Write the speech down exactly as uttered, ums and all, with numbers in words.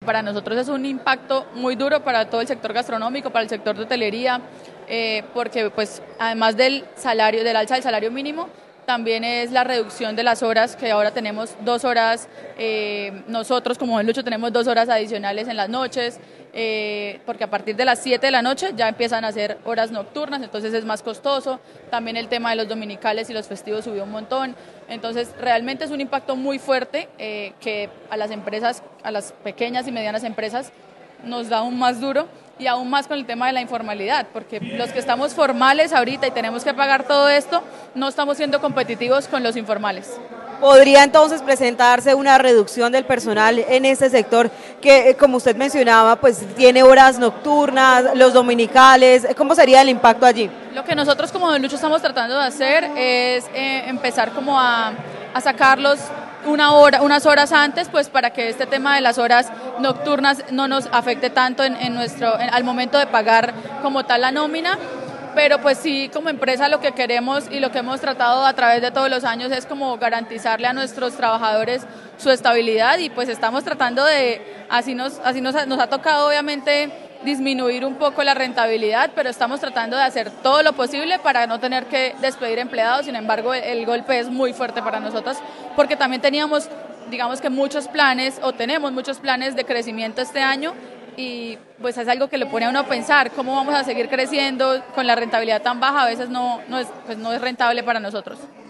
Para nosotros es un impacto muy duro para todo el sector gastronómico, para el sector de hotelería, eh, porque pues además del salario, del alza del salario mínimo, también es la reducción de las horas, que ahora tenemos dos horas, eh, nosotros como en Lucho tenemos dos horas adicionales en las noches, eh, porque a partir de las siete de la noche ya empiezan a hacer horas nocturnas, entonces es más costoso. También el tema de los dominicales y los festivos subió un montón, entonces realmente es un impacto muy fuerte eh, que a las empresas, a las pequeñas y medianas empresas nos da aún más duro, y aún más con el tema de la informalidad, porque los que estamos formales ahorita y tenemos que pagar todo esto, no estamos siendo competitivos con los informales. ¿Podría entonces presentarse una reducción del personal en este sector que, como usted mencionaba, pues tiene horas nocturnas, los dominicales? ¿Cómo sería el impacto allí? Lo que nosotros como Don Lucho estamos tratando de hacer es eh, empezar como a, a sacarlos una hora, unas horas antes, pues para que este tema de las horas nocturnas no nos afecte tanto en, en nuestro, en, al momento de pagar como tal la nómina. Pero pues sí, como empresa lo que queremos y lo que hemos tratado a través de todos los años es como garantizarle a nuestros trabajadores su estabilidad, y pues estamos tratando de, así nos, así nos, nos ha tocado obviamente disminuir un poco la rentabilidad, pero estamos tratando de hacer todo lo posible para no tener que despedir empleados. Sin embargo, el, el golpe es muy fuerte para nosotros, porque también teníamos, digamos que muchos planes, o tenemos muchos planes de crecimiento este año, y pues es algo que le pone a uno a pensar cómo vamos a seguir creciendo con la rentabilidad tan baja. A veces no, no es, pues no es rentable para nosotros.